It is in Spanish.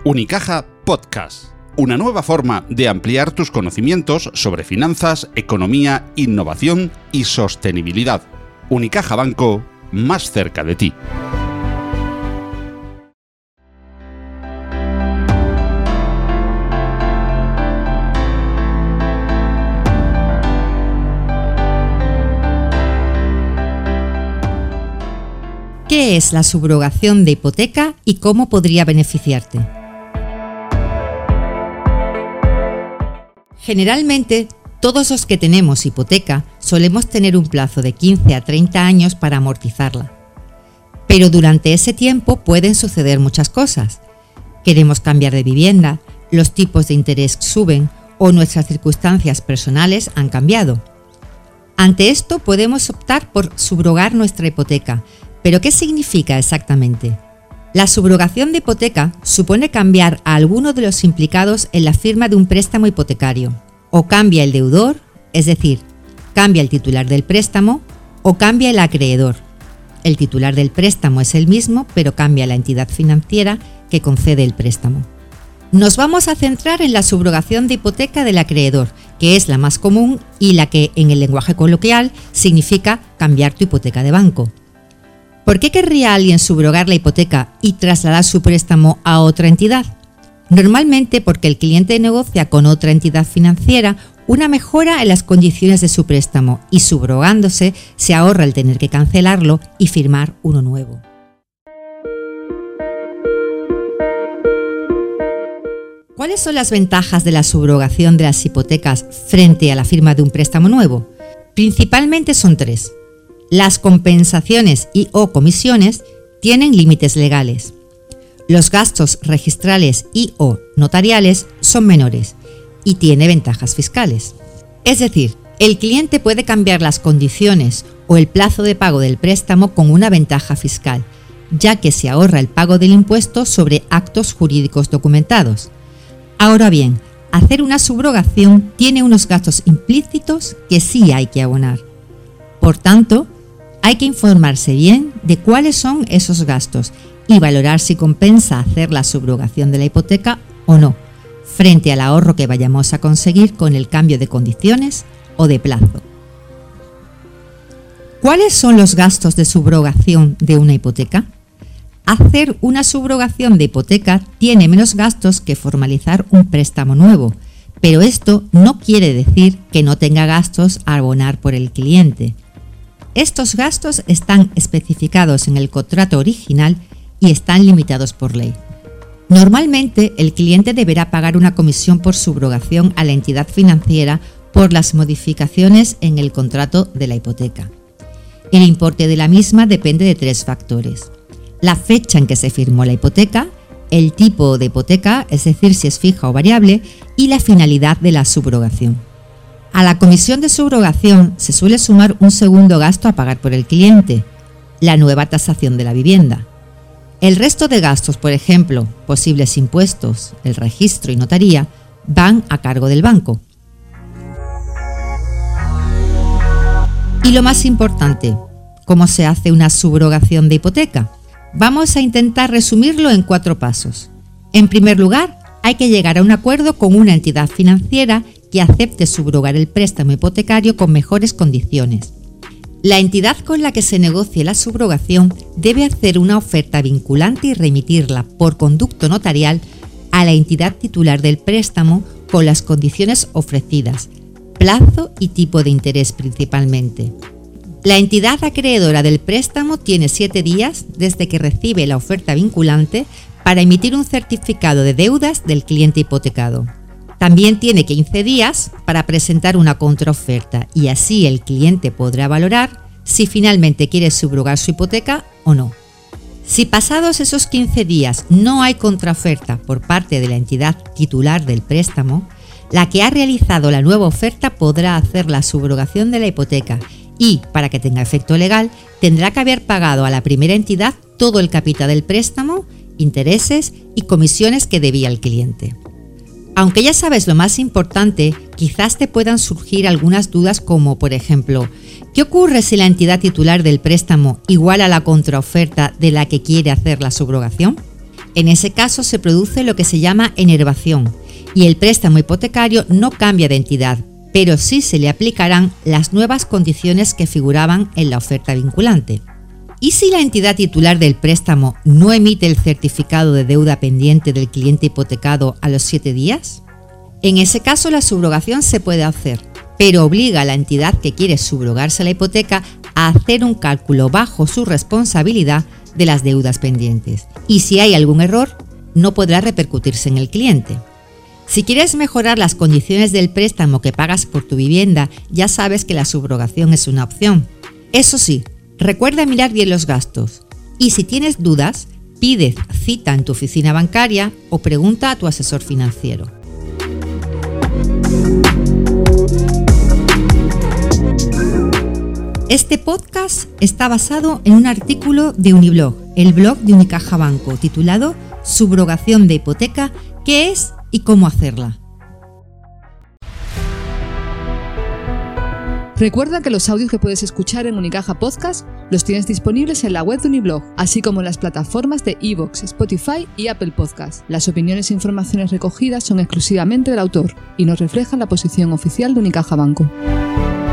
Unicaja Podcast, una nueva forma de ampliar tus conocimientos sobre finanzas, economía, innovación y sostenibilidad. Unicaja Banco, más cerca de ti. ¿Qué es la subrogación de hipoteca y cómo podría beneficiarte? Generalmente, todos los que tenemos hipoteca solemos tener un plazo de 15 a 30 años para amortizarla. Pero durante ese tiempo pueden suceder muchas cosas. Queremos cambiar de vivienda, los tipos de interés suben o nuestras circunstancias personales han cambiado. Ante esto podemos optar por subrogar nuestra hipoteca. ¿Pero qué significa exactamente? La subrogación de hipoteca supone cambiar a alguno de los implicados en la firma de un préstamo hipotecario. O cambia el deudor, es decir, cambia el titular del préstamo, o cambia el acreedor. El titular del préstamo es el mismo, pero cambia la entidad financiera que concede el préstamo. Nos vamos a centrar en la subrogación de hipoteca del acreedor, que es la más común y la que en el lenguaje coloquial significa cambiar tu hipoteca de banco. ¿Por qué querría alguien subrogar la hipoteca y trasladar su préstamo a otra entidad? Normalmente porque el cliente negocia con otra entidad financiera una mejora en las condiciones de su préstamo y subrogándose se ahorra el tener que cancelarlo y firmar uno nuevo. ¿Cuáles son las ventajas de la subrogación de las hipotecas frente a la firma de un préstamo nuevo? Principalmente son tres. Las compensaciones y/o comisiones tienen límites legales. Los gastos registrales y/o notariales son menores y tiene ventajas fiscales. Es decir, el cliente puede cambiar las condiciones o el plazo de pago del préstamo con una ventaja fiscal, ya que se ahorra el pago del impuesto sobre actos jurídicos documentados. Ahora bien, hacer una subrogación tiene unos gastos implícitos que sí hay que abonar. Por tanto, hay que informarse bien de cuáles son esos gastos y valorar si compensa hacer la subrogación de la hipoteca o no, frente al ahorro que vayamos a conseguir con el cambio de condiciones o de plazo. ¿Cuáles son los gastos de subrogación de una hipoteca? Hacer una subrogación de hipoteca tiene menos gastos que formalizar un préstamo nuevo, pero esto no quiere decir que no tenga gastos a abonar por el cliente. Estos gastos están especificados en el contrato original y están limitados por ley. Normalmente, el cliente deberá pagar una comisión por subrogación a la entidad financiera por las modificaciones en el contrato de la hipoteca. El importe de la misma depende de tres factores: la fecha en que se firmó la hipoteca, el tipo de hipoteca, es decir, si es fija o variable, y la finalidad de la subrogación. A la comisión de subrogación se suele sumar un segundo gasto a pagar por el cliente, la nueva tasación de la vivienda. El resto de gastos, por ejemplo, posibles impuestos, el registro y notaría, van a cargo del banco. Y lo más importante, ¿cómo se hace una subrogación de hipoteca? Vamos a intentar resumirlo en 4 pasos. En primer lugar, hay que llegar a un acuerdo con una entidad financiera que acepte subrogar el préstamo hipotecario con mejores condiciones. La entidad con la que se negocie la subrogación debe hacer una oferta vinculante y remitirla por conducto notarial a la entidad titular del préstamo con las condiciones ofrecidas, plazo y tipo de interés principalmente. La entidad acreedora del préstamo tiene 7 días desde que recibe la oferta vinculante para emitir un certificado de deudas del cliente hipotecado. También tiene 15 días para presentar una contraoferta y así el cliente podrá valorar si finalmente quiere subrogar su hipoteca o no. Si pasados esos 15 días no hay contraoferta por parte de la entidad titular del préstamo, la que ha realizado la nueva oferta podrá hacer la subrogación de la hipoteca y, para que tenga efecto legal, tendrá que haber pagado a la primera entidad todo el capital del préstamo, intereses y comisiones que debía el cliente. Aunque ya sabes lo más importante, quizás te puedan surgir algunas dudas como, por ejemplo, ¿qué ocurre si la entidad titular del préstamo iguala la contraoferta de la que quiere hacer la subrogación? En ese caso se produce lo que se llama enervación y el préstamo hipotecario no cambia de entidad, pero sí se le aplicarán las nuevas condiciones que figuraban en la oferta vinculante. ¿Y si la entidad titular del préstamo no emite el certificado de deuda pendiente del cliente hipotecado a los 7 días? En ese caso la subrogación se puede hacer, pero obliga a la entidad que quiere subrogarse la hipoteca a hacer un cálculo bajo su responsabilidad de las deudas pendientes. Y si hay algún error, no podrá repercutirse en el cliente. Si quieres mejorar las condiciones del préstamo que pagas por tu vivienda, ya sabes que la subrogación es una opción. Eso sí, recuerda mirar bien los gastos. Y si tienes dudas, pide cita en tu oficina bancaria o pregunta a tu asesor financiero. Este podcast está basado en un artículo de Uniblog, el blog de Unicaja Banco, titulado Subrogación de hipoteca, ¿qué es y cómo hacerla? Recuerda que los audios que puedes escuchar en Unicaja Podcast los tienes disponibles en la web de Uniblog, así como en las plataformas de iVoox, Spotify y Apple Podcast. Las opiniones e informaciones recogidas son exclusivamente del autor y no reflejan la posición oficial de Unicaja Banco.